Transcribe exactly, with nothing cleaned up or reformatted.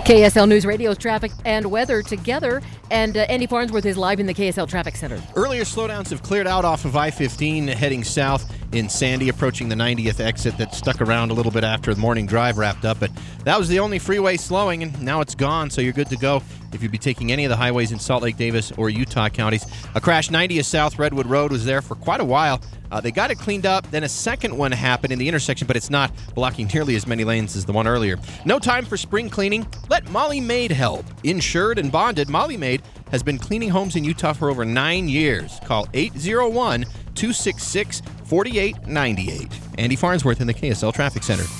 K S L News Radio's traffic and weather together, and uh, Andy Farnsworth is live in the K S L Traffic Center. Earlier slowdowns have cleared out off of I fifteen heading south in Sandy, approaching the ninetieth exit that stuck around a little bit after the morning drive wrapped up, but that was the only freeway slowing, and now it's gone, so you're good to go if you'd be taking any of the highways in Salt Lake, Davis, or Utah counties. A crash ninetieth South Redwood Road was there for quite a while. Uh, they got it cleaned up, then a second one happened in the intersection, but it's not blocking nearly as many lanes as the one earlier. No time for spring cleaning? Let Molly Maid help. Insured and bonded, Molly Maid has been cleaning homes in Utah for over nine years. Call eight oh one, two six six, four eight nine eight. Andy Farnsworth in the K S L Traffic Center.